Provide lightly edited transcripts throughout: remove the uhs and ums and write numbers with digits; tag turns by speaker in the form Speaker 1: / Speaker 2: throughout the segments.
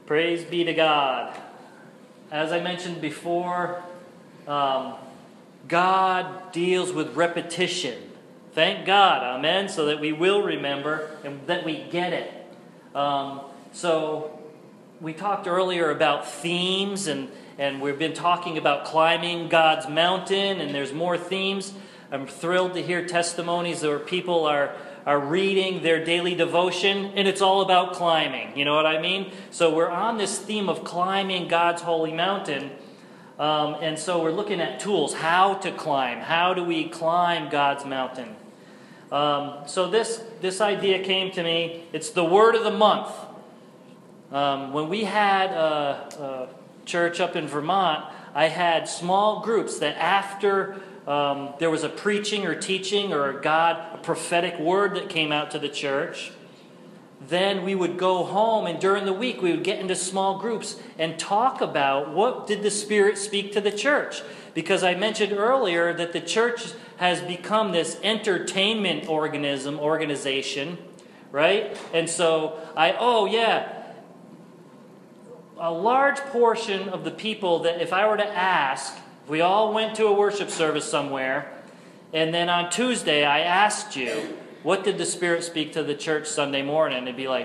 Speaker 1: Praise be to God. As I mentioned before, God deals with repetition. Thank God, amen, so that we will remember and that we get it. So we talked earlier about themes, and we've been talking about climbing God's mountain, and there's more themes. I'm thrilled to hear testimonies where people are reading their daily devotion, and it's all about climbing. You know what I mean? So we're on this theme of climbing God's holy mountain, and so we're looking at tools, how to climb. How do we climb God's mountain? So this idea came to me. It's the word of the month. When we had a church up in Vermont, I had small groups that after there was a preaching or teaching or a prophetic word that came out to the church, then we would go home, and during the week we would get into small groups and talk about what did the Spirit speak to the church. Because I mentioned earlier that the church has become this entertainment organization, right? And so a large portion of the people that if I were to ask, if we all went to a worship service somewhere, and then on Tuesday I asked you, what did the Spirit speak to the church Sunday morning? It'd be like,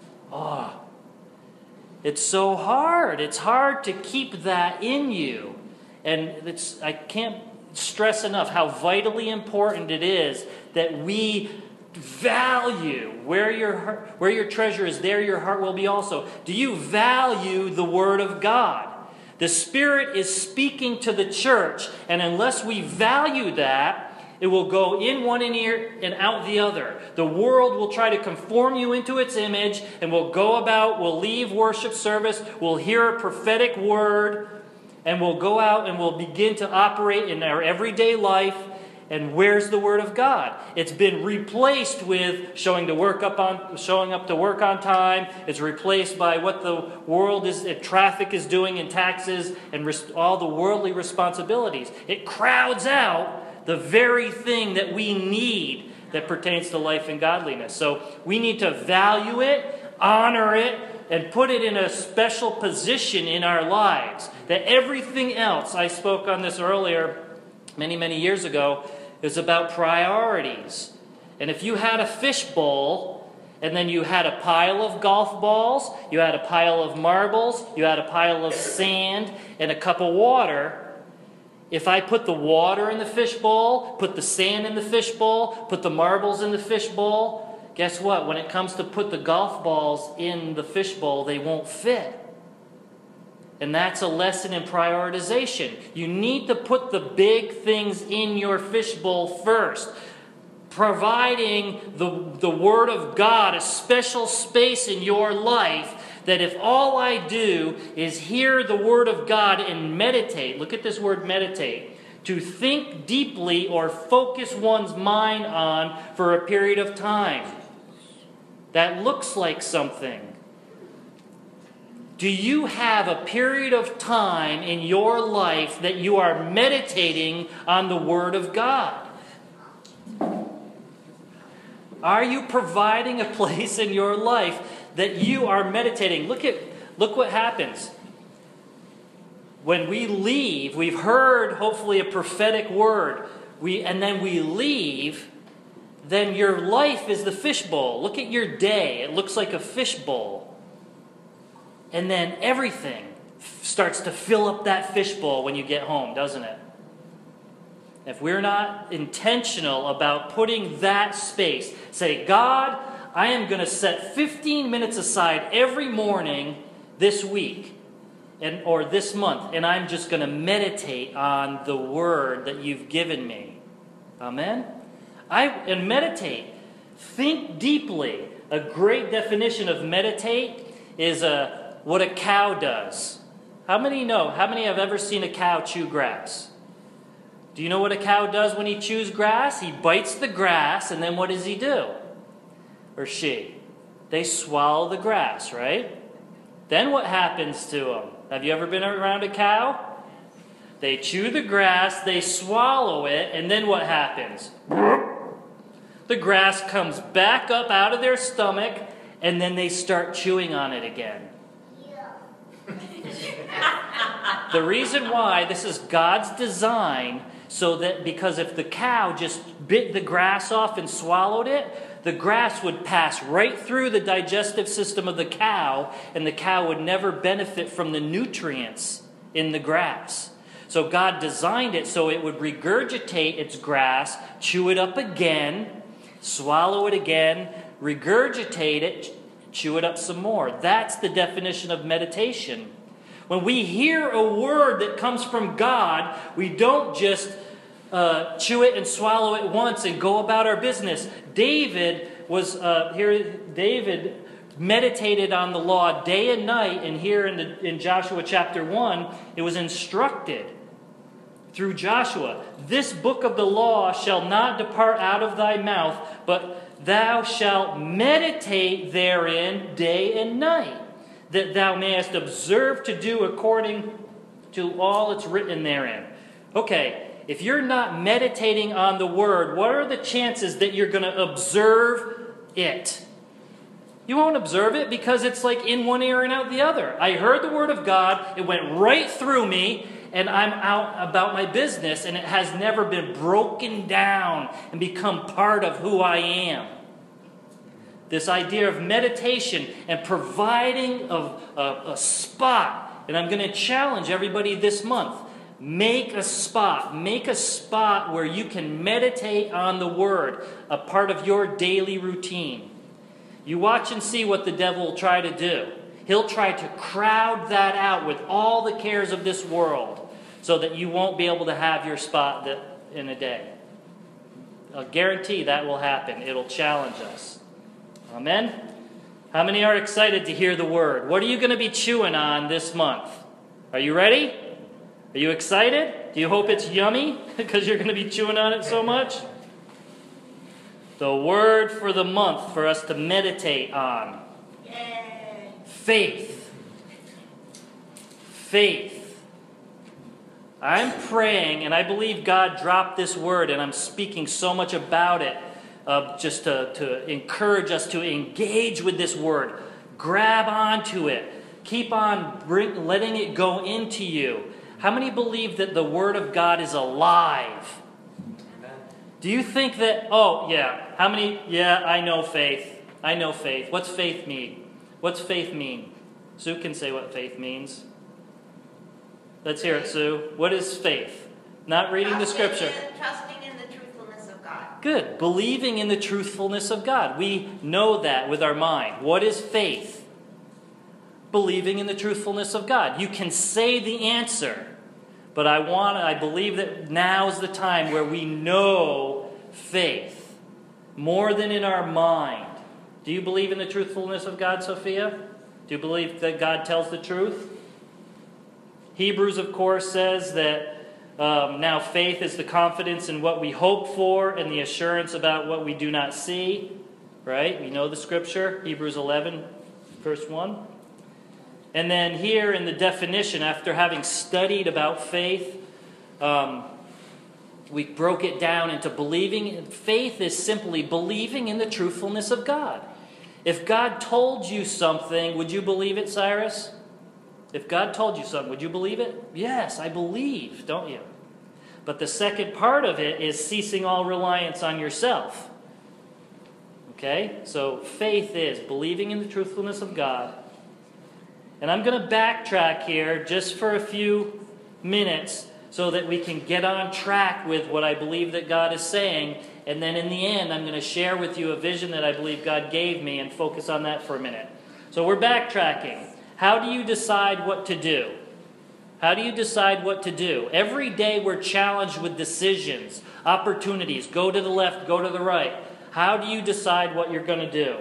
Speaker 1: it's so hard. It's hard to keep that in you. And I can't stress enough how vitally important it is that we value where your treasure is, there your heart will be also. Do you value the Word of God? The Spirit is speaking to the church, and unless we value that, it will go in one ear and out the other. The world will try to conform you into its image, and we'll leave worship service, we'll hear a prophetic word, and we'll go out and we'll begin to operate in our everyday life. And where's the Word of God? It's been replaced with showing up to work on time. It's replaced by what the world traffic is doing in taxes and all the worldly responsibilities. It crowds out the very thing that we need that pertains to life and godliness. So we need to value it, honor it, and put it in a special position in our lives. That everything else, I spoke on this earlier, many, many years ago, is about priorities. And if you had a fishbowl, and then you had a pile of golf balls, you had a pile of marbles, you had a pile of sand, and a cup of water, if I put the water in the fishbowl, put the sand in the fishbowl, put the marbles in the fishbowl, guess what? When it comes to put the golf balls in the fishbowl, they won't fit. And that's a lesson in prioritization. You need to put the big things in your fishbowl first. Providing the Word of God a special space in your life, that if all I do is hear the Word of God and meditate, look at this word meditate, to think deeply or focus one's mind on for a period of time. That looks like something. Do you have a period of time in your life that you are meditating on the Word of God? Are you providing a place in your life that you are meditating? Look what happens. When we leave, we've heard hopefully a prophetic word, and then we leave, then your life is the fishbowl. Look at your day. It looks like a fishbowl. And then everything starts to fill up that fishbowl when you get home, doesn't it? If we're not intentional about putting that space, say, God, I am going to set 15 minutes aside every morning this week or this month, and I'm just going to meditate on the Word that you've given me. Amen? And meditate. Think deeply. A great definition of meditate is what a cow does. How many know? How many have ever seen a cow chew grass? Do you know what a cow does when he chews grass? He bites the grass, and then what does he do? Or she? They swallow the grass, right? Then what happens to them? Have you ever been around a cow? They chew the grass, they swallow it, and then what happens? The grass comes back up out of their stomach, and then they start chewing on it again. The reason why, this is God's design, so that because if the cow just bit the grass off and swallowed it, the grass would pass right through the digestive system of the cow, and the cow would never benefit from the nutrients in the grass. So God designed it so it would regurgitate its grass, chew it up again, swallow it again, regurgitate it, chew it up some more. That's the definition of meditation. When we hear a word that comes from God, we don't just chew it and swallow it once and go about our business. David meditated on the law day and night, and here in Joshua chapter 1, it was instructed through Joshua, "This book of the law shall not depart out of thy mouth, but thou shalt meditate therein day and night, that thou mayest observe to do according to all that's written therein." Okay, if you're not meditating on the word, what are the chances that you're going to observe it? You won't observe it because it's like in one ear and out the other. I heard the word of God, it went right through me, and I'm out about my business, and it has never been broken down and become part of who I am. This idea of meditation and providing a spot, and I'm going to challenge everybody this month, make a spot where you can meditate on the Word, a part of your daily routine. You watch and see what the devil will try to do. He'll try to crowd that out with all the cares of this world so that you won't be able to have your spot in a day. I'll guarantee that will happen. It'll challenge us. Amen? How many are excited to hear the word? What are you going to be chewing on this month? Are you ready? Are you excited? Do you hope it's yummy because you're going to be chewing on it so much? The word for the month for us to meditate on. Yay. Faith. Faith. I'm praying, and I believe God dropped this word, and I'm speaking so much about it. Just to encourage us to engage with this word. Grab onto it. Keep on letting it go into you. How many believe that the Word of God is alive? Amen. Do you think that, how many, I know faith. I know faith. What's faith mean? What's faith mean? Sue can say what faith means. Let's hear it, Sue. What is faith? Not reading the scripture.
Speaker 2: Trusting in the truthfulness of God.
Speaker 1: Good. Believing in the truthfulness of God. We know that with our mind. What is faith? Believing in the truthfulness of God. You can say the answer, but I believe that now is the time where we know faith more than in our mind. Do you believe in the truthfulness of God, Sophia? Do you believe that God tells the truth? Hebrews, of course, says that now faith is the confidence in what we hope for and the assurance about what we do not see. Right? We know the scripture, Hebrews 11, verse 1. And then here in the definition, after having studied about faith, we broke it down into believing. Faith is simply believing in the truthfulness of God. If God told you something, would you believe it, Cyrus? If God told you something, would you believe it? Yes, I believe, don't you? But the second part of it is ceasing all reliance on yourself. Okay? So faith is believing in the truthfulness of God. And I'm going to backtrack here just for a few minutes so that we can get on track with what I believe that God is saying. And then in the end, I'm going to share with you a vision that I believe God gave me and focus on that for a minute. So we're backtracking. How do you decide what to do? How do you decide what to do? Every day we're challenged with decisions, opportunities. Go to the left, go to the right. How do you decide what you're going to do?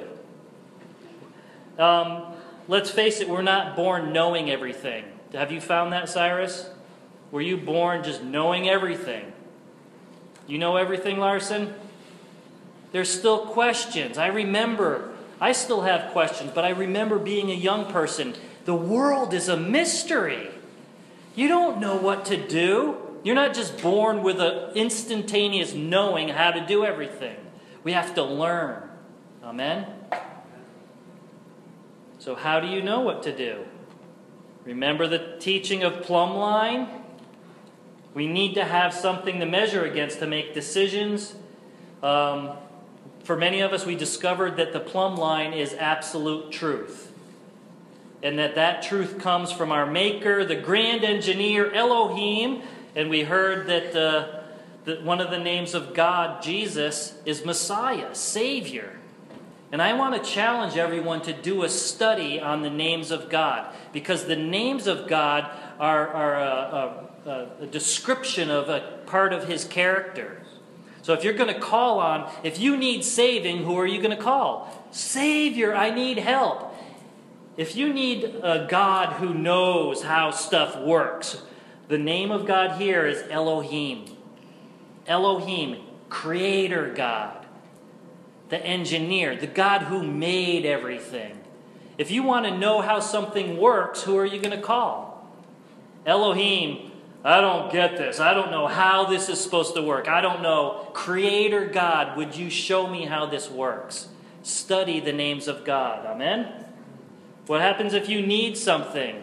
Speaker 1: Let's face it, we're not born knowing everything. Have you found that, Cyrus? Were you born just knowing everything? You know everything, Larson? There's still questions. I still have questions, but I remember being a young person. The world is a mystery. You don't know what to do. You're not just born with an instantaneous knowing how to do everything. We have to learn. Amen? So how do you know what to do? Remember the teaching of plumb line? We need to have something to measure against to make decisions. For many of us, we discovered that the plumb line is absolute truth. And that truth comes from our Maker, the grand engineer, Elohim. And we heard that one of the names of God, Jesus, is Messiah, Savior. And I want to challenge everyone to do a study on the names of God, because the names of God are a description of a part of His character. So if you're going to call on, if you need saving, who are you going to call? Savior, I need help. If you need a God who knows how stuff works, the name of God here is Elohim. Elohim, Creator God. The engineer, the God who made everything. If you want to know how something works, who are you going to call? Elohim, I don't get this. I don't know how this is supposed to work. I don't know. Creator God, would you show me how this works? Study the names of God. Amen? What happens if you need something?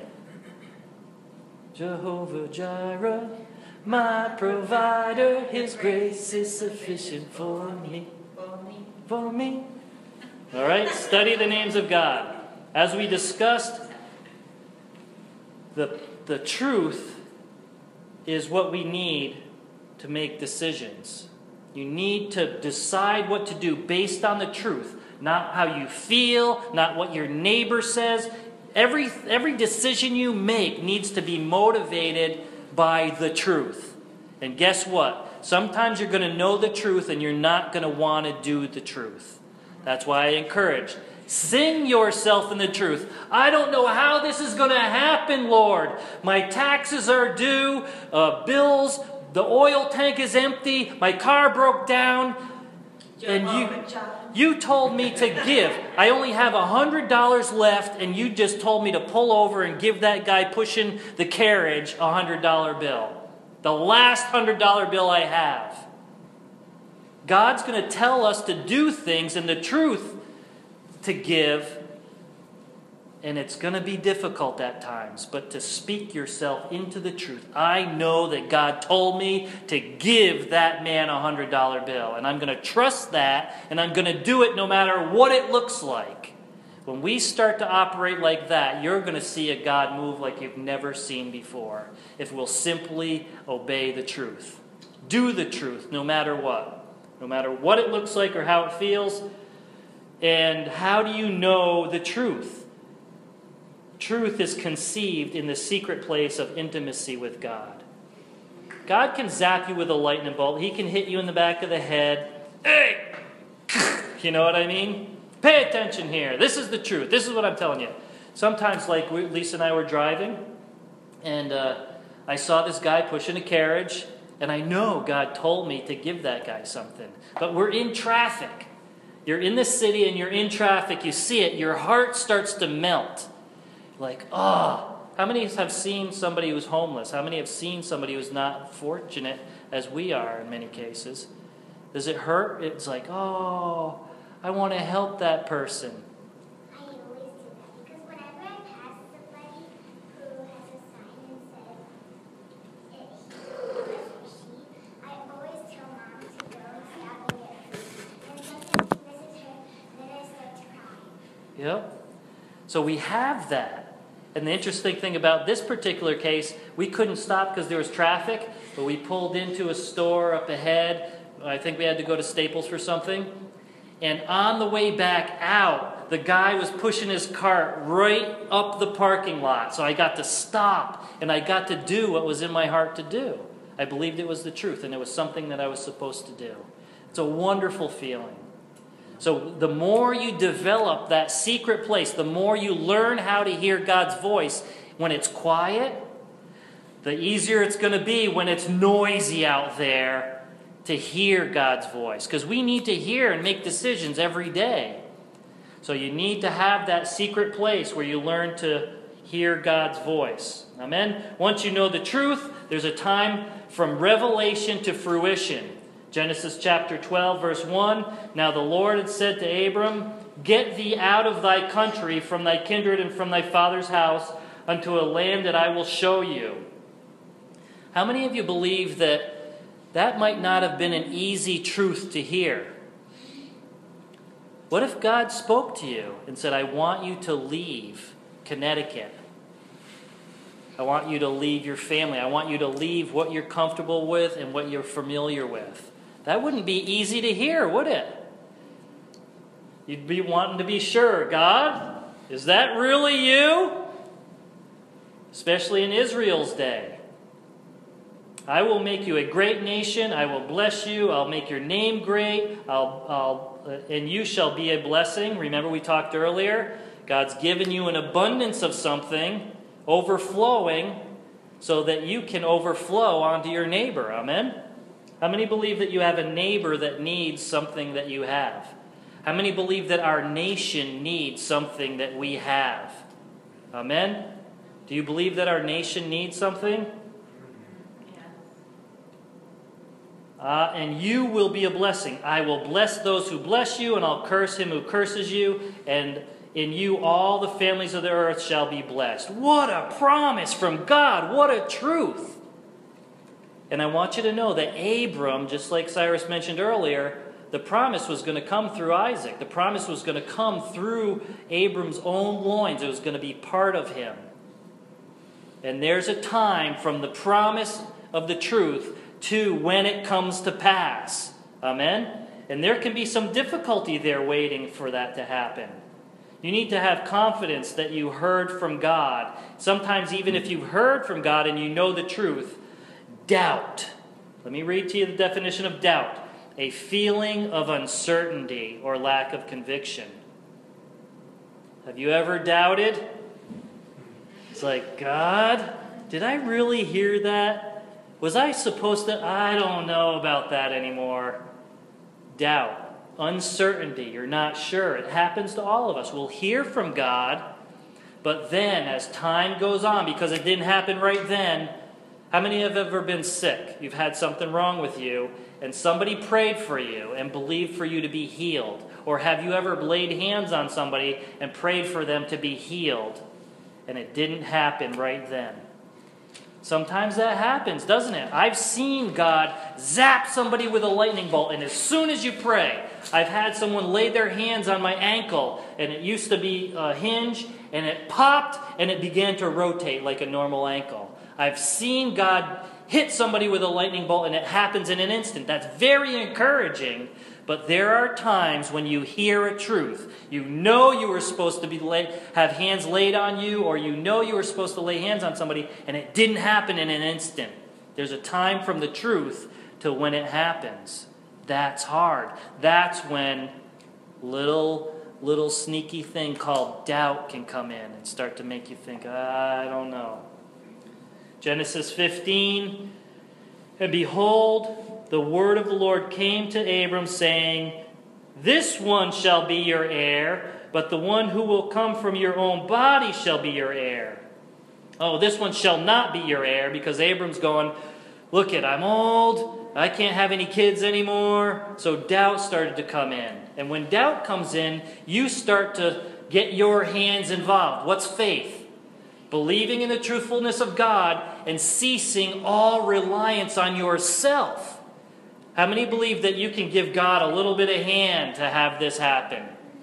Speaker 1: Jehovah Jireh, my provider, His grace is sufficient for me. For me. All right, study the names of God. As we discussed, the truth is what we need to make decisions. You need to decide what to do based on the truth, not how you feel, not what your neighbor says. Every decision you make needs to be motivated by the truth. And guess what? Sometimes you're going to know the truth and you're not going to want to do the truth. That's why I encourage. Sing yourself in the truth. I don't know how this is going to happen, Lord. My taxes are due, bills, the oil tank is empty, my car broke down, and you told me to give. I only have $100 left, and you just told me to pull over and give that guy pushing the carriage a $100 bill. The last $100 bill I have. God's going to tell us to do things in the truth to give. And it's going to be difficult at times. But to speak yourself into the truth. I know that God told me to give that man a $100 bill. And I'm going to trust that. And I'm going to do it no matter what it looks like. When we start to operate like that, you're going to see a God move like you've never seen before. If we'll simply obey the truth. Do the truth no matter what. No matter what it looks like or how it feels. And how do you know the truth? Truth is conceived in the secret place of intimacy with God. God can zap you with a lightning bolt. He can hit you in the back of the head. Hey! You know what I mean? Pay attention here. This is the truth. This is what I'm telling you. Sometimes, like Lisa and I were driving, and I saw this guy pushing a carriage, and I know God told me to give that guy something. But we're in traffic. You're in the city, and you're in traffic. You see it. Your heart starts to melt. Like, oh. How many have seen somebody who's homeless? How many have seen somebody who's not fortunate, as we are in many cases? Does it hurt? It's like, oh, I want to help that person.
Speaker 3: I always do that because whenever I pass somebody who has a sign and says he or she, I always tell Mom to go and stop and get food. And sometimes he misses her, and then I start to cry.
Speaker 1: Yep. So we have that. And the interesting thing about this particular case, we couldn't stop because there was traffic, but we pulled into a store up ahead. I think we had to go to Staples for something. And on the way back out, the guy was pushing his cart right up the parking lot. So I got to stop, and I got to do what was in my heart to do. I believed it was the truth, and it was something that I was supposed to do. It's a wonderful feeling. So the more you develop that secret place, the more you learn how to hear God's voice when it's quiet, the easier it's going to be when it's noisy out there to hear God's voice. Because we need to hear and make decisions every day. So you need to have that secret place where you learn to hear God's voice. Amen? Once you know the truth, there's a time from revelation to fruition. Genesis chapter 12, verse 1. Now the Lord had said to Abram, "Get thee out of thy country, from thy kindred and from thy father's house, unto a land that I will show you. How many of you believe that that might not have been an easy truth to hear? What if God spoke to you and said, I want you to leave Connecticut. I want you to leave your family. I want you to leave what you're comfortable with and what you're familiar with. That wouldn't be easy to hear, would it? You'd be wanting to be sure. God, is that really you? Especially in Israel's day. I will make you a great nation. I will bless you. I'll make your name great. And you shall be a blessing. Remember we talked earlier? God's given you an abundance of something, overflowing, so that you can overflow onto your neighbor. Amen? How many believe that you have a neighbor that needs something that you have? How many believe that our nation needs something that we have? Amen? Do you believe that our nation needs something? And you will be a blessing. I will bless those who bless you, and I'll curse him who curses you, and in you all the families of the earth shall be blessed. What a promise from God. What a truth. And I want you to know that Abram, just like Cyrus mentioned earlier, the promise was going to come through Isaac. The promise was going to come through Abram's own loins. It was going to be part of him. And there's a time from the promise of the truth to when it comes to pass. Amen? And there can be some difficulty there waiting for that to happen. You need to have confidence that you heard from God. Sometimes even if you've heard from God and you know the truth, doubt. Let me read to you the definition of doubt. A feeling of uncertainty or lack of conviction. Have you ever doubted? It's like, God, did I really hear that? Was I supposed to? I don't know about that anymore. Doubt, uncertainty, you're not sure. It happens to all of us. We'll hear from God, but then as time goes on, because it didn't happen right then, how many have ever been sick? You've had something wrong with you, and somebody prayed for you and believed for you to be healed. Or have you ever laid hands on somebody and prayed for them to be healed, and it didn't happen right then? Sometimes that happens, doesn't it? I've seen God zap somebody with a lightning bolt, and as soon as you pray, I've had someone lay their hands on my ankle, and it used to be a hinge, and it popped, and it began to rotate like a normal ankle. I've seen God hit somebody with a lightning bolt, and it happens in an instant. That's very encouraging, but there are times when you hear a truth. You know you were supposed to have hands laid on you, or you know you were supposed to lay hands on somebody, and it didn't happen in an instant. There's a time from the truth to when it happens. That's hard. That's when little sneaky thing called doubt can come in and start to make you think, I don't know. Genesis 15, and behold, the word of the Lord came to Abram, saying, this one shall be your heir, but the one who will come from your own body shall be your heir. Oh, this one shall not be your heir, because Abram's going, look it, I'm old, I can't have any kids anymore. So doubt started to come in. And when doubt comes in, you start to get your hands involved. What's faith? Believing in the truthfulness of God and ceasing all reliance on yourself. How many believe that you can give God a little bit of hand to have this happen?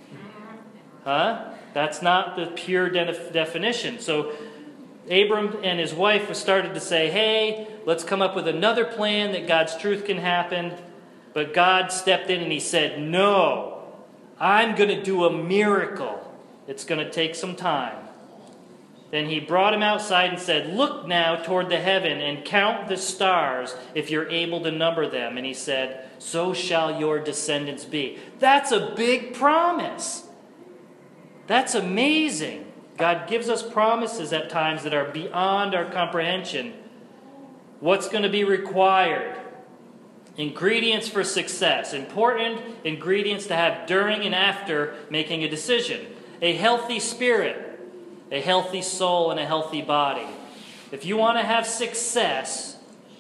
Speaker 1: Huh? That's not the pure definition. So Abram and his wife started to say, hey, let's come up with another plan that God's truth can happen. But God stepped in and he said, no, I'm going to do a miracle. It's going to take some time. Then he brought him outside and said, look now toward the heaven and count the stars if you're able to number them. And he said, so shall your descendants be. That's a big promise. That's amazing. God gives us promises at times that are beyond our comprehension. What's going to be required? Ingredients for success. Important ingredients to have during and after making a decision. A healthy spirit. A healthy soul and a healthy body. If you want to have success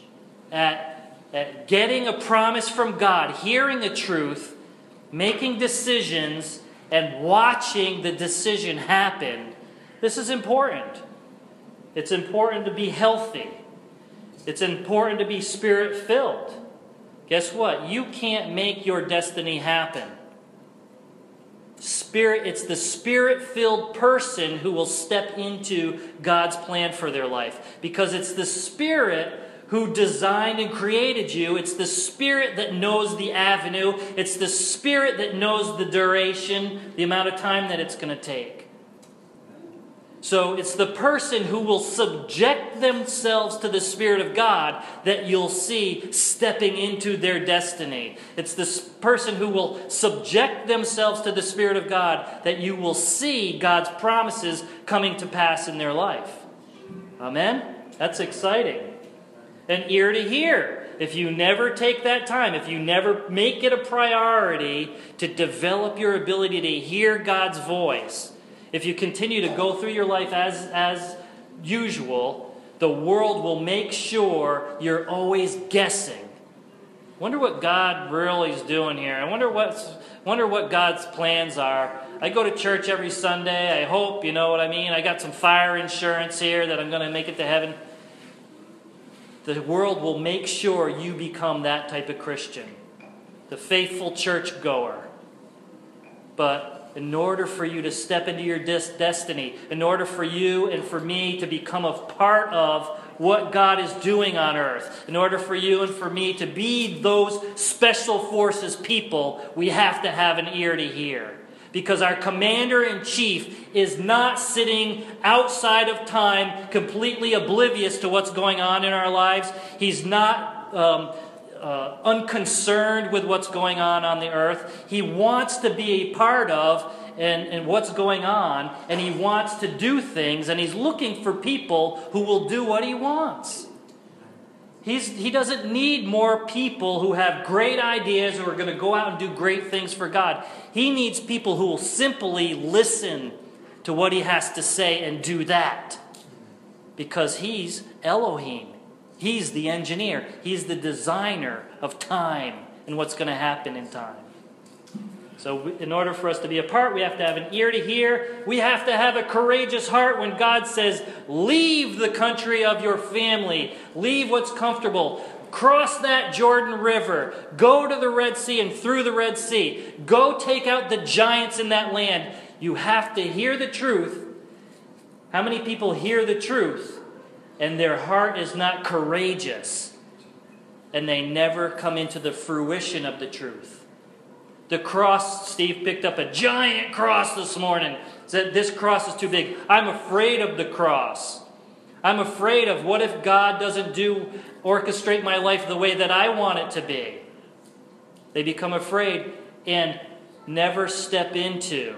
Speaker 1: at getting a promise from God, hearing the truth, making decisions, and watching the decision happen, this is important. It's important to be healthy. It's important to be Spirit-filled. Guess what? You can't make your destiny happen. It's the Spirit-filled person who will step into God's plan for their life. Because it's the Spirit who designed and created you. It's the Spirit that knows the avenue. It's the Spirit that knows the duration, the amount of time that it's going to take. So it's the person who will subject themselves to the Spirit of God that you'll see stepping into their destiny. It's this person who will subject themselves to the Spirit of God that you will see God's promises coming to pass in their life. Amen? That's exciting. An ear to hear. If you never take that time, if you never make it a priority to develop your ability to hear God's voice, if you continue to go through your life as usual, the world will make sure you're always guessing. Wonder what God really is doing here. I wonder what God's plans are. I go to church every Sunday. I hope, you know what I mean. I got some fire insurance here that I'm going to make it to heaven. The world will make sure you become that type of Christian, the faithful churchgoer. But in order for you to step into your destiny, in order for you and for me to become a part of what God is doing on earth, in order for you and for me to be those special forces people, we have to have an ear to hear. Because our commander-in-chief is not sitting outside of time, completely oblivious to what's going on in our lives. He's not unconcerned with what's going on the earth. He wants to be a part of and what's going on, and he wants to do things, and he's looking for people who will do what he wants. He doesn't need more people who have great ideas who are going to go out and do great things for God. He needs people who will simply listen to what he has to say and do that. Because he's Elohim. He's the engineer. He's the designer of time and what's going to happen in time. So in order for us to be a part, we have to have an ear to hear. We have to have a courageous heart when God says, leave the country of your family. Leave what's comfortable. Cross that Jordan River. Go to the Red Sea and through the Red Sea. Go take out the giants in that land. You have to hear the truth. How many people hear the truth and their heart is not courageous, and they never come into the fruition of the truth? The cross, Steve picked up a giant cross this morning. Said, this cross is too big. I'm afraid of the cross. I'm afraid of what if God doesn't orchestrate my life the way that I want it to be. They become afraid and never step into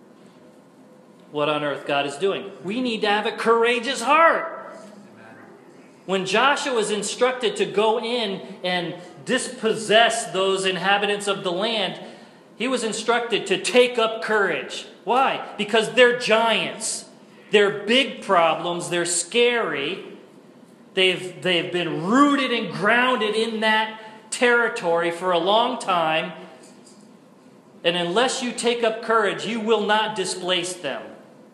Speaker 1: what on earth God is doing. We need to have a courageous heart. When Joshua was instructed to go in and dispossess those inhabitants of the land, he was instructed to take up courage. Why? Because they're giants. They're big problems. They're scary. They've been rooted and grounded in that territory for a long time. And unless you take up courage, you will not displace them.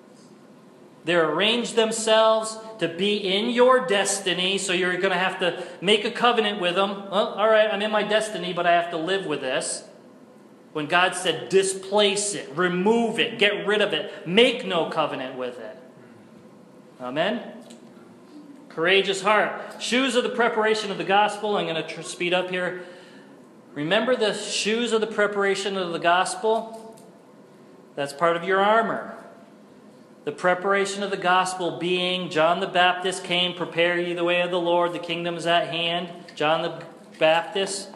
Speaker 1: They arrange themselves to be in your destiny, so you're going to have to make a covenant with them. Well, all right, I'm in my destiny, but I have to live with this. When God said, displace it, remove it, get rid of it, make no covenant with it. Amen? Courageous heart. Shoes of the preparation of the gospel. I'm going to speed up here. Remember the shoes of the preparation of the gospel? That's part of your armor. The preparation of the gospel being John the Baptist came, prepare ye the way of the Lord, the kingdom is at hand. John the Baptist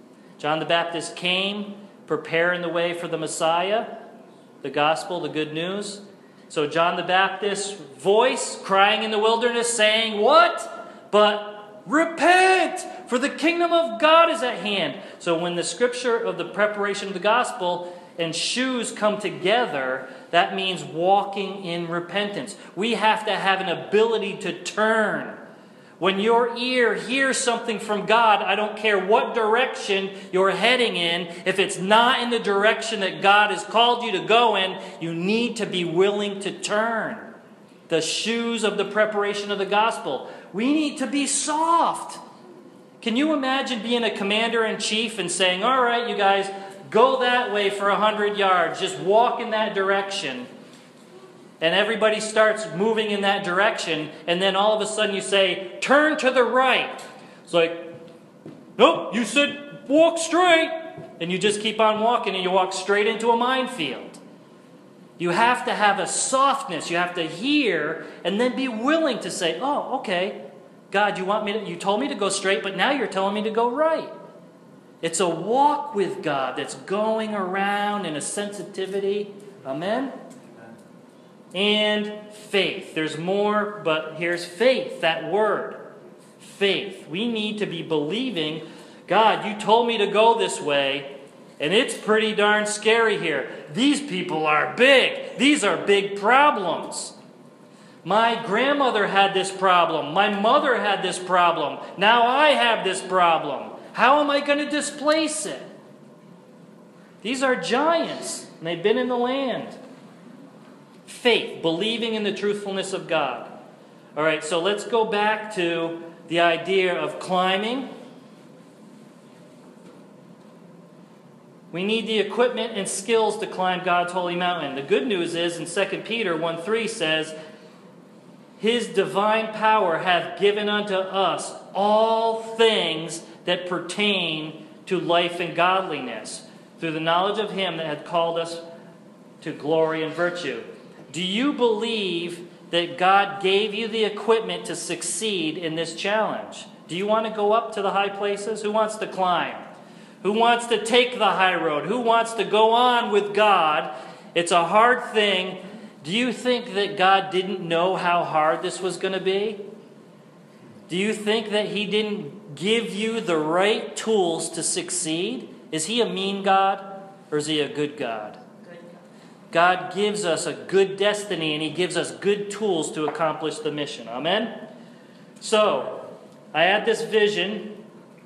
Speaker 1: came, preparing the way for the Messiah, the gospel, the good news. So John the Baptist's voice crying in the wilderness saying, what? But repent, for the kingdom of God is at hand. So when the scripture of the preparation of the gospel and shoes come together, that means walking in repentance. We have to have an ability to turn. When your ear hears something from God, I don't care what direction you're heading in, if it's not in the direction that God has called you to go in, you need to be willing to turn. the shoes of the preparation of the gospel. We need to be soft. Can you imagine being a commander-in-chief and saying, all right, you guys, go that way for 100 yards. Just walk in that direction. And everybody starts moving in that direction. And then all of a sudden you say, turn to the right. It's like, nope, you said walk straight. And you just keep on walking and you walk straight into a minefield. You have to have a softness. You have to hear and then be willing to say, oh, okay, God, you told me to go straight, but now you're telling me to go right. It's a walk with God that's going around in a sensitivity. Amen? And faith. There's more, but here's faith, that word. Faith. We need to be believing, God, you told me to go this way, and it's pretty darn scary here. These people are big. These are big problems. My grandmother had this problem. My mother had this problem. Now I have this problem. How am I going to displace it? These are giants, and they've been in the land. Faith, believing in the truthfulness of God. All right, so let's go back to the idea of climbing. We need the equipment and skills to climb God's holy mountain. The good news is in 2 Peter 1:3 says, His divine power hath given unto us all things that pertain to life and godliness, through the knowledge of Him that hath called us to glory and virtue. Do you believe that God gave you the equipment to succeed in this challenge? Do you want to go up to the high places? Who wants to climb? Who wants to take the high road? Who wants to go on with God? It's a hard thing. Do you think that God didn't know how hard this was going to be? Do you think that He didn't give you the right tools to succeed? Is He a mean God or is He a good God? God gives us a good destiny and He gives us good tools to accomplish the mission. Amen? So, I had this vision,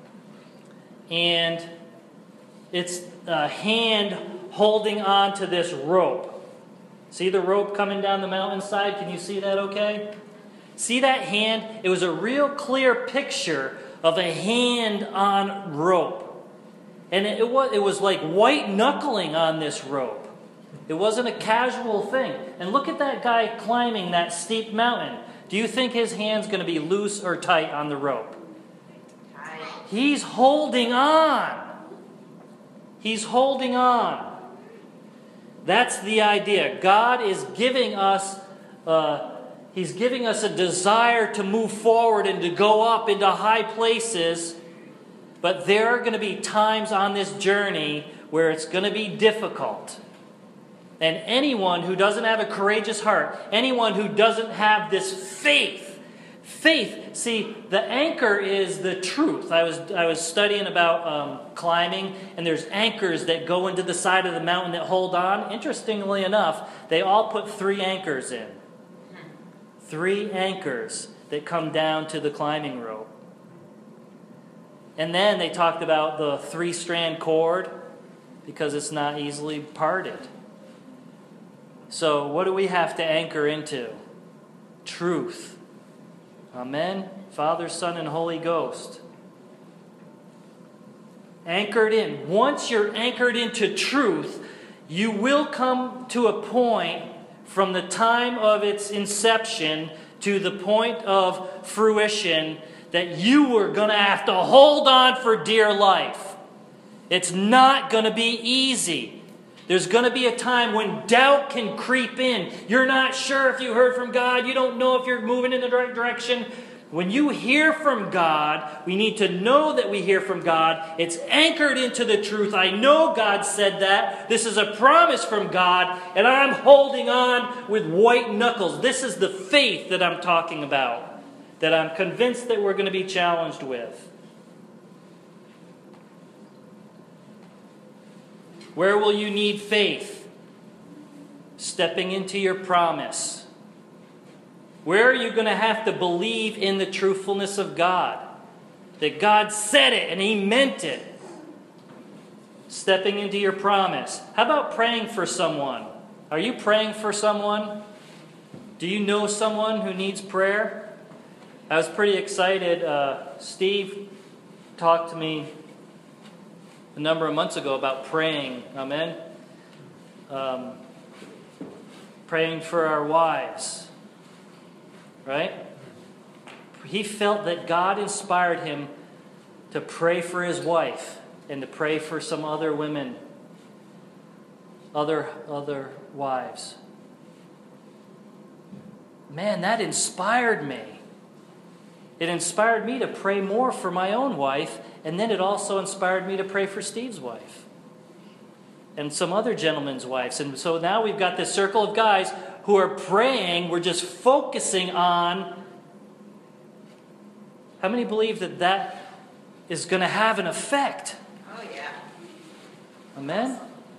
Speaker 1: and it's a hand holding on to this rope. See the rope coming down the mountainside? Can you see that okay? See that hand? It was a real clear picture of a hand on rope. And it was like white knuckling on this rope. It wasn't a casual thing. And look at that guy climbing that steep mountain. Do you think his hand's going to be loose or tight on the rope?
Speaker 2: Tight.
Speaker 1: He's holding on. He's holding on. That's the idea. God is giving us, He's giving us a desire to move forward and to go up into high places. But there are going to be times on this journey where it's going to be difficult. And anyone who doesn't have a courageous heart, anyone who doesn't have this faith, see, the anchor is the truth. I was studying about climbing, and there's anchors that go into the side of the mountain that hold on. Interestingly enough, they all put 3 anchors in. 3 anchors that come down to the climbing rope. And then they talked about the 3-strand cord, because it's not easily parted. So what do we have to anchor into? Truth. Amen? Father, Son, and Holy Ghost. Anchored in. Once you're anchored into truth, you will come to a point from the time of its inception to the point of fruition that you are going to have to hold on for dear life. It's not going to be easy. There's going to be a time when doubt can creep in. You're not sure if you heard from God. You don't know if you're moving in the right direction. When you hear from God, we need to know that we hear from God. It's anchored into the truth. I know God said that. This is a promise from God, and I'm holding on with white knuckles. This is the faith that I'm talking about, that I'm convinced that we're going to be challenged with. Where will you need faith? Stepping into your promise. Where are you going to have to believe in the truthfulness of God? That God said it and He meant it. Stepping into your promise. How about praying for someone? Are you praying for someone? Do you know someone who needs prayer? I was pretty excited. Steve talked to me a number of months ago about praying. Amen. Praying for our wives. Right? He felt that God inspired him to pray for his wife and to pray for some other women, other wives. Man, that inspired me. It inspired me to pray more for my own wife, and then it also inspired me to pray for Steve's wife and some other gentlemen's wives. And so now we've got this circle of guys who are praying. We're just focusing on. How many believe that that is going to have an effect?
Speaker 2: Oh, yeah.
Speaker 1: Amen?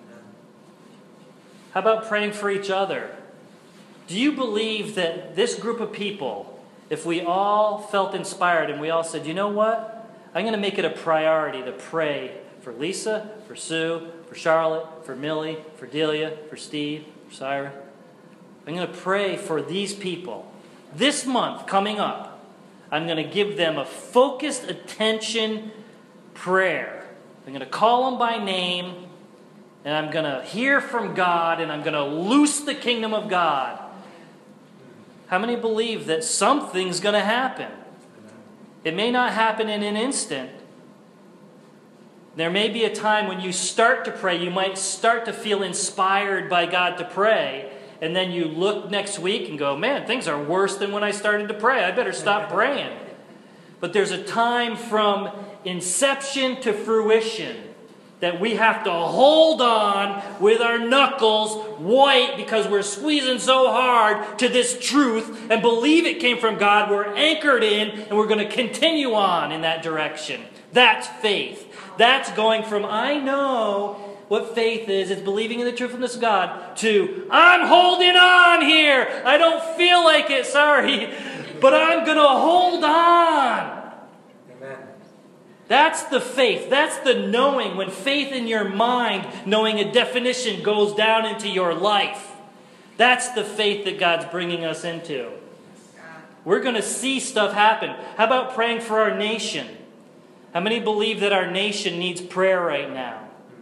Speaker 1: How about praying for each other? Do you believe that this group of people, if we all felt inspired and we all said, you know what? I'm going to make it a priority to pray for Lisa, for Sue, for Charlotte, for Millie, for Delia, for Steve, for Syra. I'm going to pray for these people. This month coming up, I'm going to give them a focused attention prayer. I'm going to call them by name, and I'm going to hear from God, and I'm going to loose the kingdom of God. How many believe that something's going to happen? It may not happen in an instant. There may be a time when you start to pray, you might start to feel inspired by God to pray, and then you look next week and go, man, things are worse than when I started to pray. I better stop praying. But there's a time from inception to fruition that we have to hold on with our knuckles white because we're squeezing so hard to this truth and believe it came from God. We're anchored in and we're going to continue on in that direction. That's faith. That's going from I know what faith is, it's believing in the truthfulness of God, to I'm holding on here. I don't feel like it, sorry, but I'm going to hold on.
Speaker 4: Amen.
Speaker 1: That's the faith. That's the knowing. When faith in your mind, knowing a definition, goes down into your life. That's the faith that God's bringing us into. We're going to see stuff happen. How about praying for our nation? How many believe that our nation needs prayer right now?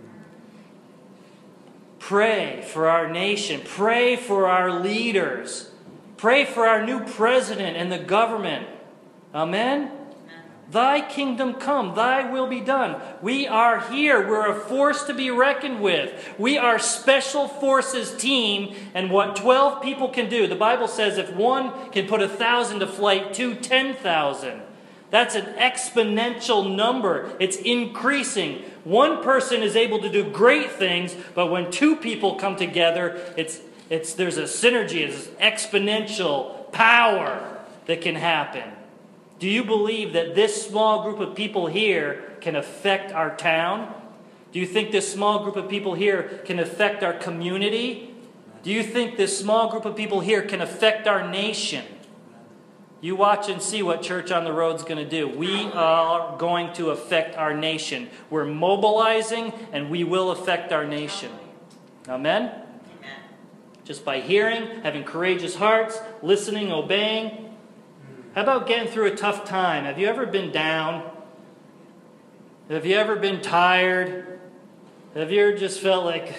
Speaker 1: Pray for our nation. Pray for our leaders. Pray for our new president and the government. Amen? Thy kingdom come, thy will be done. We are here. We're a force to be reckoned with. We are special forces team, and what 12 people can do. The Bible says if one can put 1,000 to flight, 2, 10,000. That's an exponential number. It's increasing. One person is able to do great things, but when two people come together, there's a synergy, it's exponential power that can happen. Do you believe that this small group of people here can affect our town? Do you think this small group of people here can affect our community? Do you think this small group of people here can affect our nation? You watch and see what Church on the Road's going to do. We are going to affect our nation. We're mobilizing, and we will affect our nation. Amen?
Speaker 2: Amen.
Speaker 1: Just by hearing, having courageous hearts, listening, obeying. How about getting through a tough time? Have you ever been down? Have you ever been tired? Have you ever just felt like,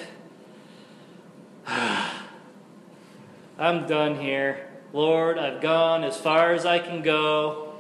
Speaker 1: I'm done here. Lord, I've gone as far as I can go.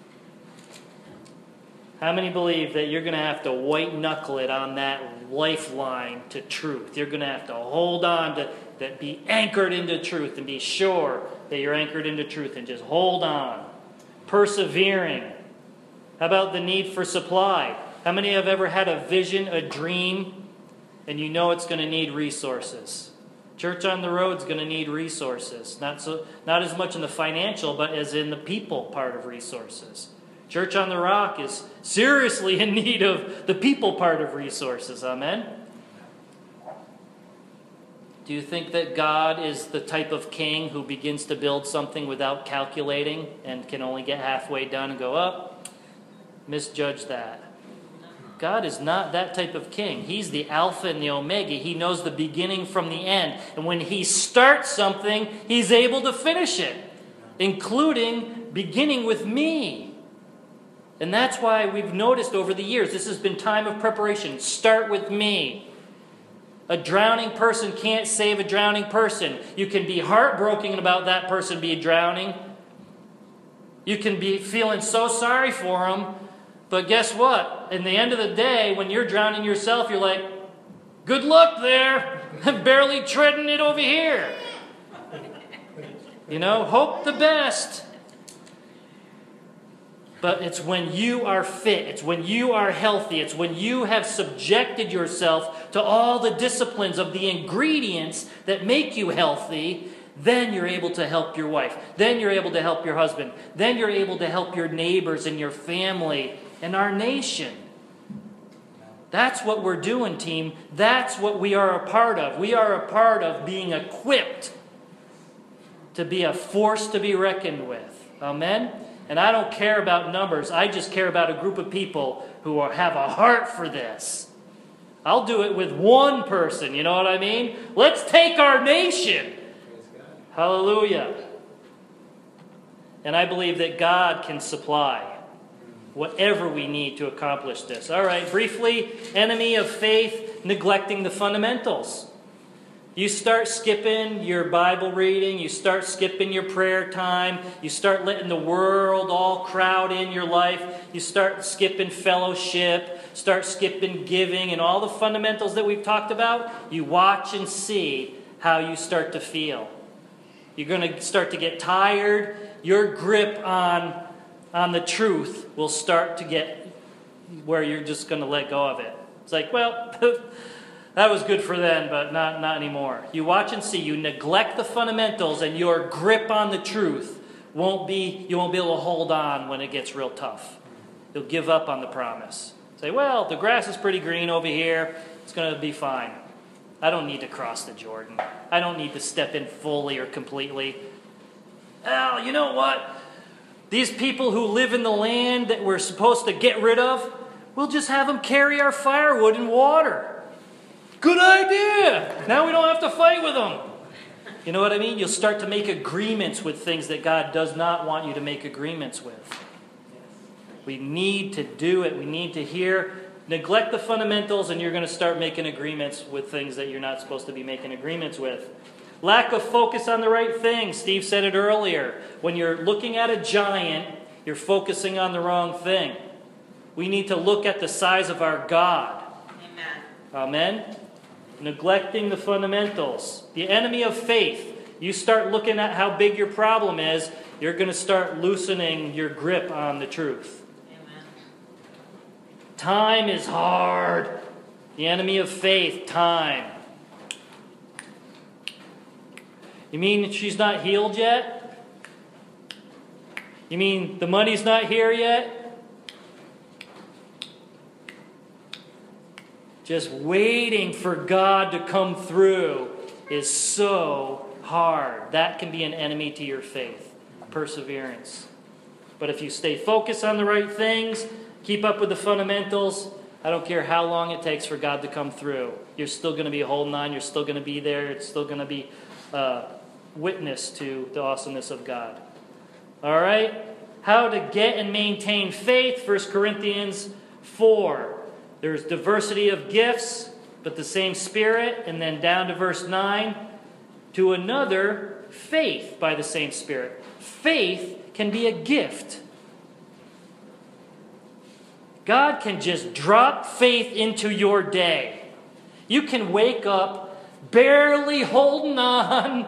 Speaker 1: How many believe that you're going to have to white knuckle it on that lifeline to truth? You're going to have to hold on to that, be anchored into truth, and be sure that you're anchored into truth, and just hold on. Persevering. How about the need for supply? How many have ever had a vision, a dream, and you know it's going to need resources? Church on the Road is going to need resources. Not as much in the financial, but as in the people part of resources. Church on the Rock is seriously in need of the people part of resources. Amen? Do you think that God is the type of king who begins to build something without calculating and can only get halfway done and go, misjudge that? God is not that type of king. He's the Alpha and the Omega. He knows the beginning from the end. And when he starts something, he's able to finish it, including beginning with me. And that's why we've noticed over the years, this has been time of preparation. Start with me. A drowning person can't save a drowning person. You can be heartbroken about that person being drowning. You can be feeling so sorry for them. But guess what? In the end of the day, when you're drowning yourself, you're like, good luck there. I'm barely treading it over here. Hope the best. But it's when you are fit, it's when you are healthy, it's when you have subjected yourself to all the disciplines of the ingredients that make you healthy, then you're able to help your wife. Then you're able to help your husband. Then you're able to help your neighbors and your family and our nation. That's what we're doing, team. That's what we are a part of. We are a part of being equipped to be a force to be reckoned with. Amen? And I don't care about numbers. I just care about a group of people who have a heart for this. I'll do it with one person, you know what I mean? Let's take our nation. Hallelujah. And I believe that God can supply whatever we need to accomplish this. All right, briefly, enemy of faith, neglecting the fundamentals. You start skipping your Bible reading, you start skipping your prayer time, you start letting the world all crowd in your life, you start skipping fellowship, start skipping giving, and all the fundamentals that we've talked about, you watch and see how you start to feel. You're going to start to get tired. Your grip on the truth will start to get where you're just going to let go of it. It's like, well, that was good for then, but not anymore. You watch and see. You neglect the fundamentals, and your grip on the truth you won't be able to hold on when it gets real tough. You'll give up on the promise. Say, well, the grass is pretty green over here. It's going to be fine. I don't need to cross the Jordan. I don't need to step in fully or completely. Well, you know what? These people who live in the land that we're supposed to get rid of, we'll just have them carry our firewood and water. Good idea. Now we don't have to fight with them. You know what I mean? You'll start to make agreements with things that God does not want you to make agreements with. We need to do it. We need to hear. Neglect the fundamentals, and you're going to start making agreements with things that you're not supposed to be making agreements with. Lack of focus on the right thing. Steve said it earlier. When you're looking at a giant, you're focusing on the wrong thing. We need to look at the size of our God. Amen? Neglecting the fundamentals. The enemy of faith. You start looking at how big your problem is, you're going to start loosening your grip on the truth. Time is hard. The enemy of faith, time. You mean she's not healed yet? You mean the money's not here yet? Just waiting for God to come through is so hard. That can be an enemy to your faith. Perseverance. But if you stay focused on the right things, keep up with the fundamentals, I don't care how long it takes for God to come through. You're still going to be holding on. You're still going to be there. It's still going to be witness to the awesomeness of God. All right? How to get and maintain faith, 1 Corinthians 4. There's diversity of gifts, but the same Spirit. And then down to verse 9. To another, faith by the same Spirit. Faith can be a gift. God can just drop faith into your day. You can wake up barely holding on,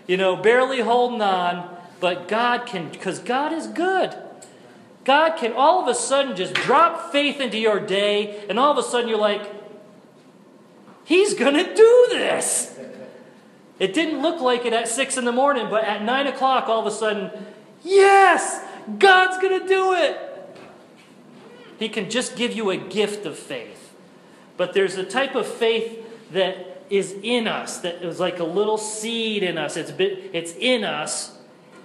Speaker 1: but God can, because God is good. God can all of a sudden just drop faith into your day, and all of a sudden you're like, He's going to do this. It didn't look like it at 6 in the morning, but at 9 o'clock all of a sudden, yes, God's going to do it. He can just give you a gift of faith. But there's a type of faith that is in us, that is like a little seed in us. It's in us,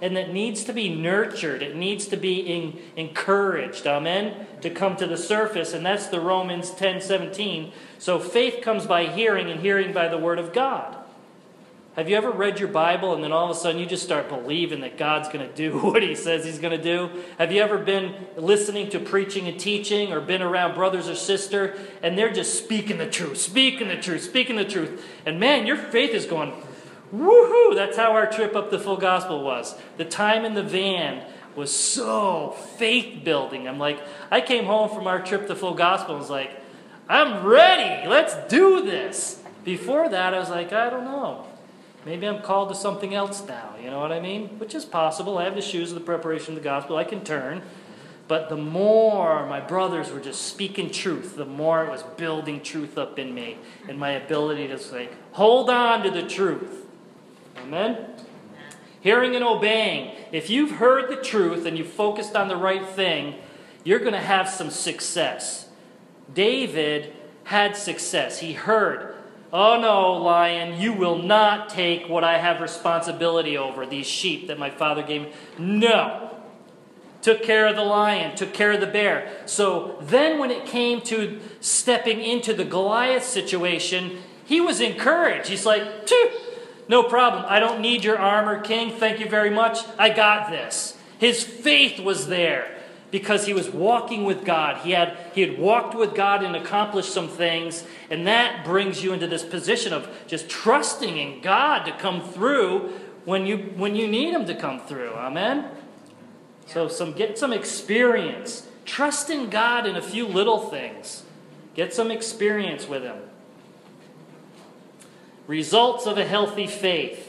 Speaker 1: and that needs to be nurtured. It needs to be encouraged, amen, to come to the surface, and that's the Romans 10:17. So faith comes by hearing, and hearing by the Word of God. Have you ever read your Bible and then all of a sudden you just start believing that God's going to do what He says He's going to do? Have you ever been listening to preaching and teaching or been around brothers or sister and they're just speaking the truth, speaking the truth, speaking the truth? And man, your faith is going, woohoo! That's how our trip up the Full Gospel was. The time in the van was so faith-building. I came home from our trip to Full Gospel and was like, I'm ready. Let's do this. Before that, I was like, I don't know. Maybe I'm called to something else now, you know what I mean? Which is possible. I have the shoes of the preparation of the gospel. I can turn. But the more my brothers were just speaking truth, the more it was building truth up in me and my ability to say, hold on to the truth. Amen? Hearing and obeying. If you've heard the truth and you've focused on the right thing, you're going to have some success. David had success. He heard, oh no, lion, you will not take what I have responsibility over, these sheep that my father gave me. No. Took care of the lion, took care of the bear. So then when it came to stepping into the Goliath situation, he was encouraged. He's like, no problem. I don't need your armor, king. Thank you very much. I got this. His faith was there because he was walking with God. He had walked with God and accomplished some things, and that brings you into this position of just trusting in God to come through when you need Him to come through. Amen? So get some experience. Trust in God in a few little things. Get some experience with Him. Results of a healthy faith.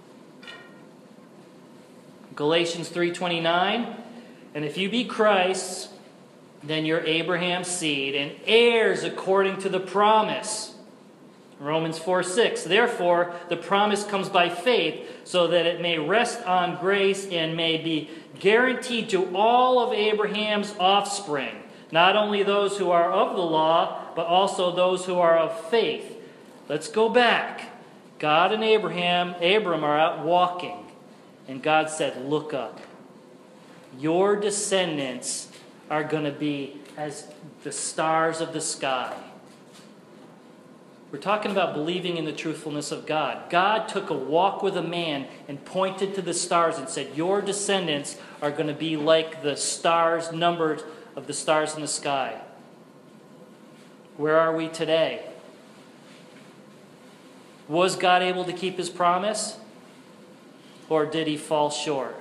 Speaker 1: Galatians 3:29. And if you be Christ's, then you're Abraham's seed and heirs according to the promise. Romans 4:6. Therefore, the promise comes by faith, so that it may rest on grace and may be guaranteed to all of Abraham's offspring, not only those who are of the law, but also those who are of faith. Let's go back. God and Abram are out walking, and God said, look up. Your descendants are going to be as the stars of the sky. We're talking about believing in the truthfulness of God. God took a walk with a man and pointed to the stars and said, your descendants are going to be like the stars, numbers of the stars in the sky. Where are we today? Was God able to keep His promise? Or did He fall short?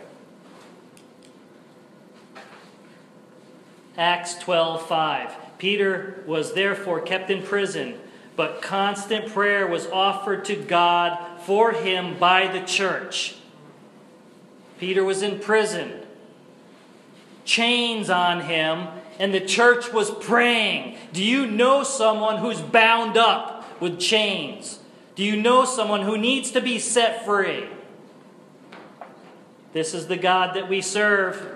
Speaker 1: Acts 12:5. Peter was therefore kept in prison, but constant prayer was offered to God for him by the church. Peter was in prison, chains on him, and the church was praying. Do you know someone who's bound up with chains? Do you know someone who needs to be set free? This is the God that we serve.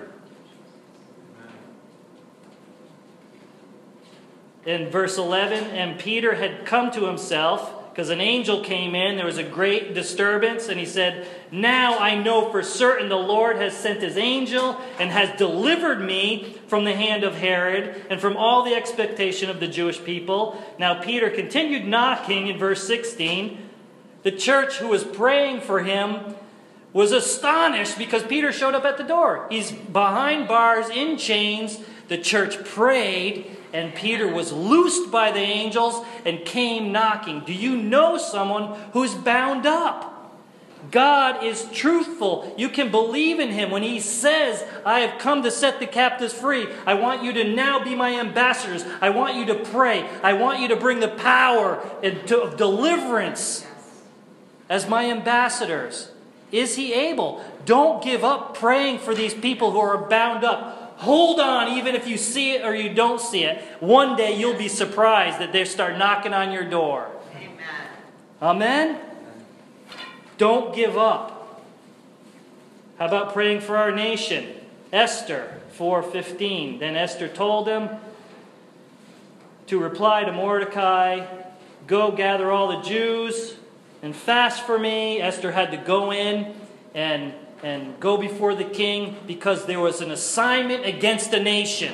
Speaker 1: In verse 11, and Peter had come to himself, because an angel came in, there was a great disturbance, and he said, now I know for certain the Lord has sent His angel and has delivered me from the hand of Herod and from all the expectation of the Jewish people. Now Peter continued knocking in verse 16. The church who was praying for him was astonished because Peter showed up at the door. He's behind bars in chains. The church prayed, and Peter was loosed by the angels and came knocking. Do you know someone who's bound up? God is truthful. You can believe in Him when He says, I have come to set the captives free. I want you to now be my ambassadors. I want you to pray. I want you to bring the power of deliverance as my ambassadors. Is He able? Don't give up praying for these people who are bound up. Hold on, even if you see it or you don't see it. One day you'll be surprised that they start knocking on your door.
Speaker 2: Amen.
Speaker 1: Amen? Don't give up. How about praying for our nation? Esther 4:15. Then Esther told him to reply to Mordecai, go gather all the Jews and fast for me. Esther had to go in and and go before the king because there was an assignment against a nation.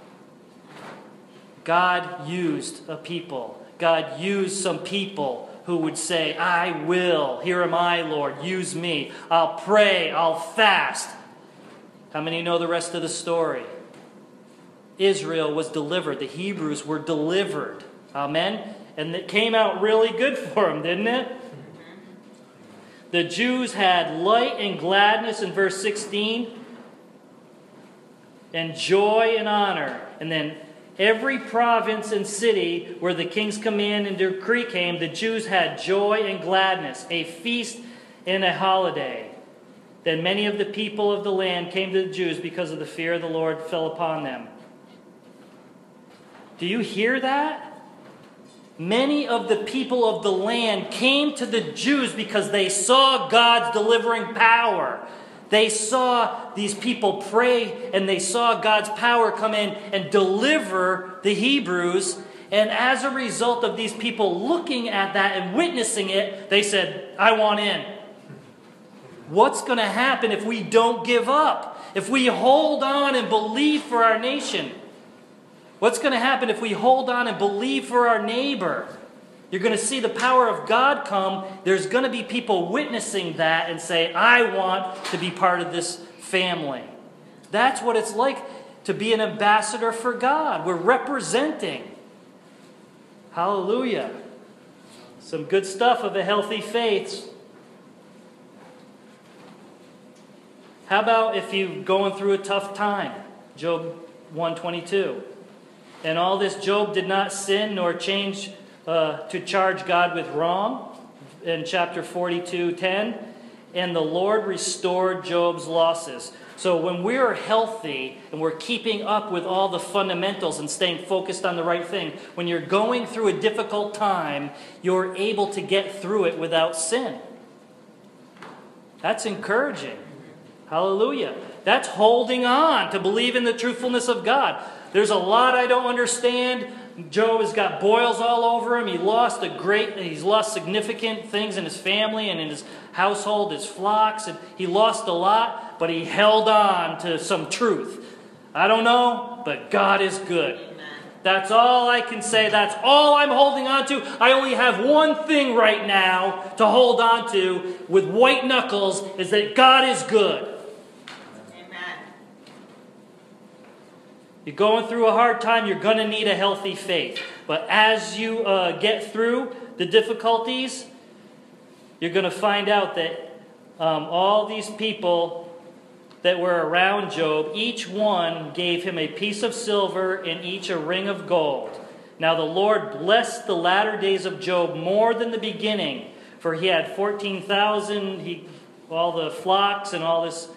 Speaker 1: God used a people. God used some people who would say, I will. Here am I, Lord. Use me. I'll pray. I'll fast. How many know the rest of the story? Israel was delivered. The Hebrews were delivered. Amen? And it came out really good for them, didn't it? The Jews had light and gladness in verse 16, and joy and honor. And then every province and city where the king's command and decree came, the Jews had joy and gladness, a feast and a holiday. Then many of the people of the land came to the Jews because of the fear of the Lord fell upon them. Do you hear that? Many of the people of the land came to the Jews because they saw God's delivering power. They saw these people pray, and they saw God's power come in and deliver the Hebrews. And as a result of these people looking at that and witnessing it, they said, I want in. What's going to happen if we don't give up? If we hold on and believe for our nation? What's going to happen if we hold on and believe for our neighbor? You're going to see the power of God come. There's going to be people witnessing that and say, I want to be part of this family. That's what it's like to be an ambassador for God. We're representing. Hallelujah. Some good stuff of a healthy faith. How about if you're going through a tough time? Job 1:22. And all this Job did not sin nor change to charge God with wrong. In chapter 42:10. And the Lord restored Job's losses. So when we're healthy and we're keeping up with all the fundamentals and staying focused on the right thing, when you're going through a difficult time, you're able to get through it without sin. That's encouraging. Hallelujah. That's holding on to believe in the truthfulness of God. There's a lot I don't understand. Job has got boils all over him. He's lost significant things in his family and in his household, his flocks, and he lost a lot, but he held on to some truth. I don't know, but God is good. Amen. That's all I can say. That's all I'm holding on to. I only have one thing right now to hold on to with white knuckles, is that God is good. You're going through a hard time, you're going to need a healthy faith. But as you get through the difficulties, you're going to find out that all these people that were around Job, each one gave him a piece of silver and each a ring of gold. Now the Lord blessed the latter days of Job more than the beginning, for he had 14,000, all the flocks and all this.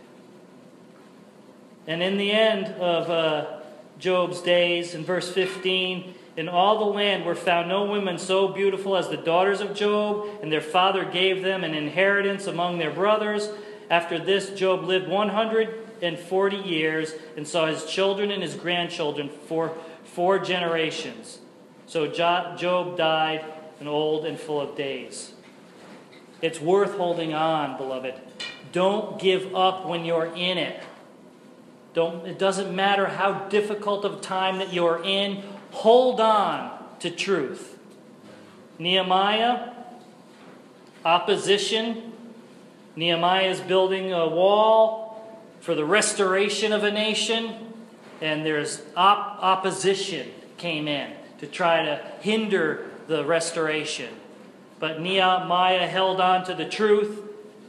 Speaker 1: And in the end of Job's days, in verse 15, in all the land were found no women so beautiful as the daughters of Job, and their father gave them an inheritance among their brothers. After this, Job lived 140 years and saw his children and his grandchildren for 4 generations. So Job died an old and full of days. It's worth holding on, beloved. Don't give up when you're in it. It doesn't matter how difficult of a time that you're in. Hold on to truth. Nehemiah, opposition. Nehemiah is building a wall for the restoration of a nation. And there's opposition came in to try to hinder the restoration. But Nehemiah held on to the truth.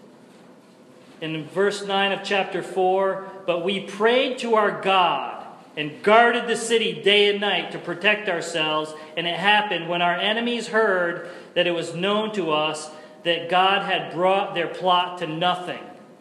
Speaker 1: In verse 9 of chapter 4, but we prayed to our God and guarded the city day and night to protect ourselves. And it happened when our enemies heard that it was known to us that God had brought their plot to nothing.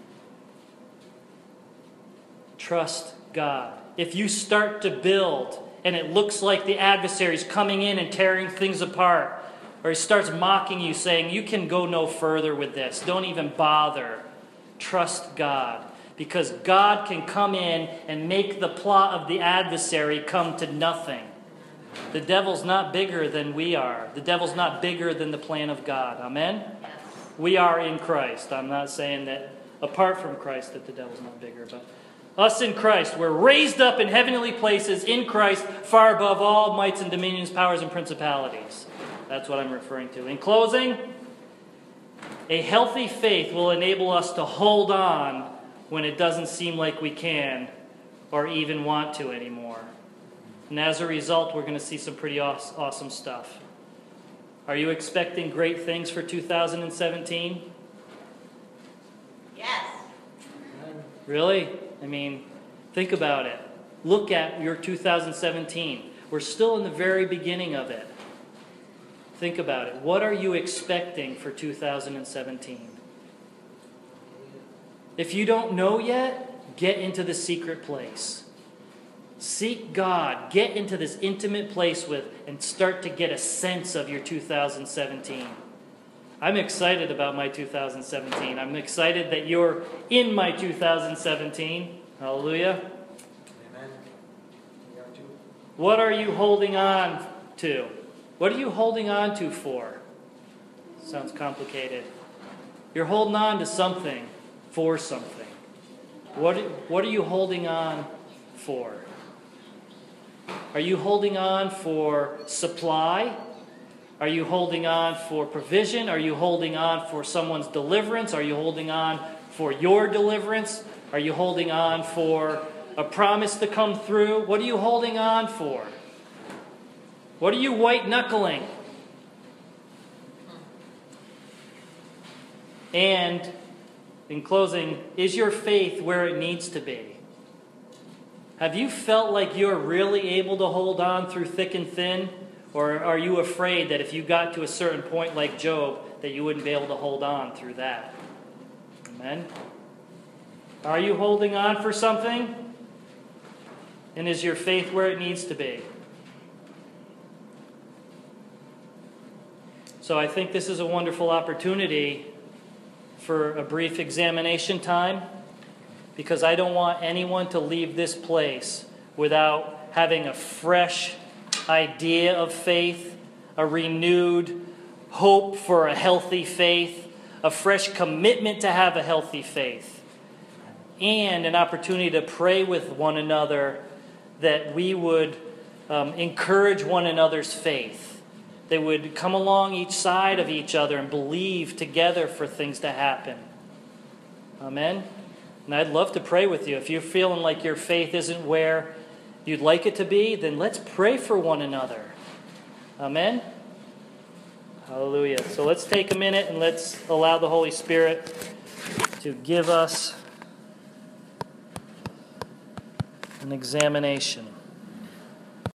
Speaker 1: Trust God. If you start to build and it looks like the adversary's coming in and tearing things apart, or he starts mocking you saying, you can go no further with this, don't even bother. Trust God. Because God can come in and make the plot of the adversary come to nothing. The devil's not bigger than we are. The devil's not bigger than the plan of God. Amen? We are in Christ. I'm not saying that apart from Christ that the devil's not bigger. But us in Christ, we're raised up in heavenly places in Christ, far above all mights and dominions, powers and principalities. That's what I'm referring to. In closing, a healthy faith will enable us to hold on when it doesn't seem like we can or even want to anymore. And as a result, we're going to see some pretty awesome stuff. Are you expecting great things for 2017?
Speaker 2: Yes.
Speaker 1: Really? I mean, think about it. Look at your 2017. We're still in the very beginning of it. Think about it. What are you expecting for 2017? If you don't know yet, get into the secret place. Seek God. Get into this intimate place with and start to get a sense of your 2017. I'm excited about my 2017. I'm excited that you're in my 2017. Hallelujah.
Speaker 4: Amen. We are too.
Speaker 1: What are you holding on to? What are you holding on to for? Sounds complicated. You're holding on to something for something. What are you holding on for? Are you holding on for supply? Are you holding on for provision? Are you holding on for someone's deliverance? Are you holding on for your deliverance? Are you holding on for a promise to come through? What are you holding on for? What are you white-knuckling? And, in closing, is your faith where it needs to be? Have you felt like you're really able to hold on through thick and thin? Or are you afraid that if you got to a certain point like Job, that you wouldn't be able to hold on through that? Amen? Are you holding on for something? And is your faith where it needs to be? So I think this is a wonderful opportunity for a brief examination time, because I don't want anyone to leave this place without having a fresh idea of faith, a renewed hope for a healthy faith, a fresh commitment to have a healthy faith, and an opportunity to pray with one another that we would encourage one another's faith. They would come along each side of each other and believe together for things to happen. Amen? And I'd love to pray with you. If you're feeling like your faith isn't where you'd like it to be, then let's pray for one another. Amen? Hallelujah. So let's take a minute and let's allow the Holy Spirit to give us an examination.